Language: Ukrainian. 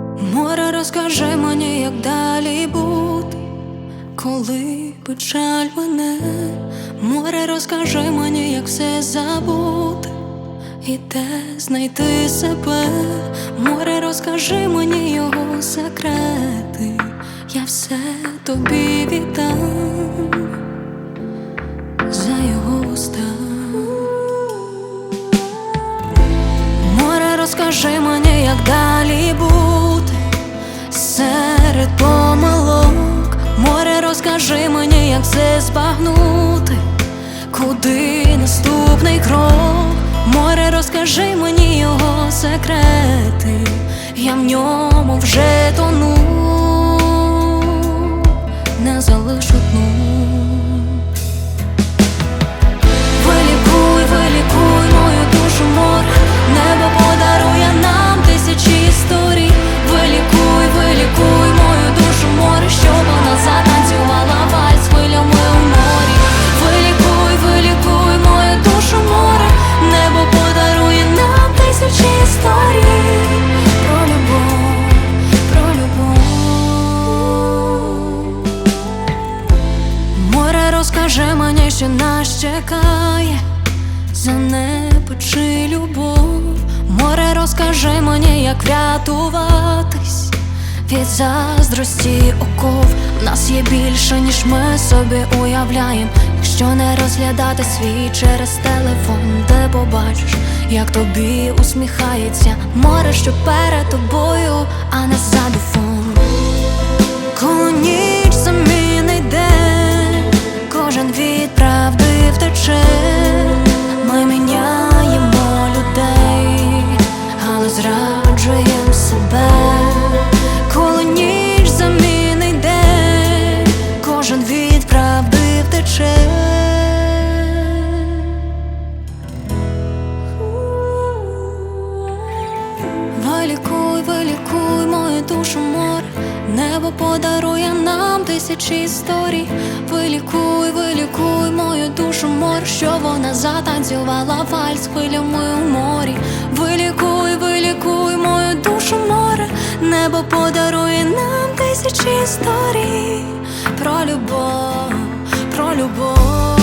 Море, розкажи мені, як далі бути, коли печаль мене. Море, розкажи мені, як все забути і де знайти себе. Море, розкажи мені його секрети, я все тобі віддам за його уста. Море, розкажи мені, як далі бути серед помилок. Море, розкажи мені, як все збагнути, куди наступний крок. Море, розкажи мені його секрети, я в ньому вже тону, не залишу дну. Вилікуй, вилікуй мою душу, море, небо подарує нам тисячі історій. Вилікуй, вилікуй мою душу, море, щоб вона затанцювала вальс хвилями у морі. Вилікуй, вилікуй мою душу, море, небо подарує нам тисячі історій. Про любов, про любов. Море, розкажи мені, що нас чекає за небо чи любов. Море, розкажи мені, як врятуватись від заздрості оков. В нас є більше, ніж ми собі уявляємо, якщо не розглядати світ через телефон, де побачиш, як тобі усміхається море, що перед тобою, а не ззаду фон. Коли ніч замінить день, кожен від правди втече. Ми міняємо людей, але зраджуєм себе. Коли ніч замінить день, кожен від правди втече. Вилікуй, вилікуй мою душу, море, небо подарує нам тисячі історій. Вилікуй, вилікуй мою душу, море, що вона затанцювала вальс хвилями у морі. Вилікуй, вилікуй мою душу, море, небо подарує нам тисячі історій. Про любов, про любов.